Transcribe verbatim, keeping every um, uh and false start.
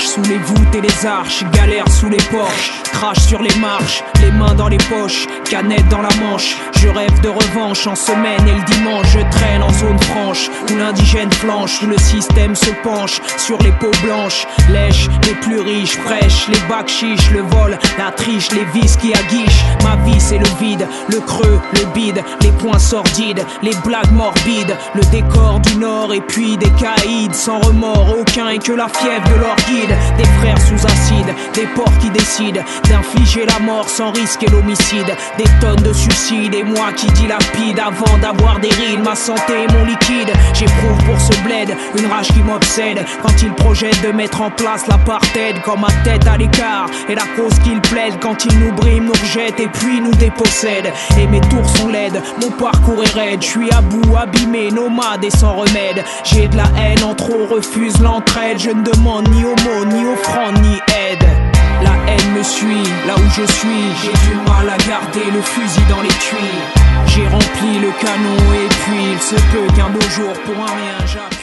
marche sous les voûtes et les arches, galère sous les porches, crache sur les marches, les mains dans les poches, canette dans la manche. Je rêve de revanche en semaine et le dimanche. Je traîne en zone franche où l'indigène flanche, où le système se penche sur les peaux blanches. Lèche les plus riches, prêche les bacs chiches, le vol, la triche, les vices qui aguichent. Ma vie c'est le vide, le creux, le bide, les points sordides, les blagues morbides, le décor du nord et puis des caïds sans remords aucun et que la fièvre de leur guide. Des frères sous acide, des porcs qui décident d'infliger la mort sans risquer l'homicide. Des tonnes de suicides et moi qui dilapide avant d'avoir des rides. Ma santé et mon liquide, j'éprouve pour ce bled une rage qui m'obsède quand il projette de mettre en place l'apartheid. Comme ma tête à l'écart et la cause qu'il plaide quand il nous brime, nous rejette et puis nous dépossède. Et mes tours sont laides, mon parcours est raide. Je suis à bout, abîmé, nomade et sans remède. J'ai de la haine en trop, refuse l'entraide. Je ne demande ni aumône, ni offrande, ni aide. La haine me suit, là où je suis. J'ai du mal à garder le fusil dans les tuiles. J'ai rempli le canon et puis il se peut qu'un beau jour pour un rien j'appuie.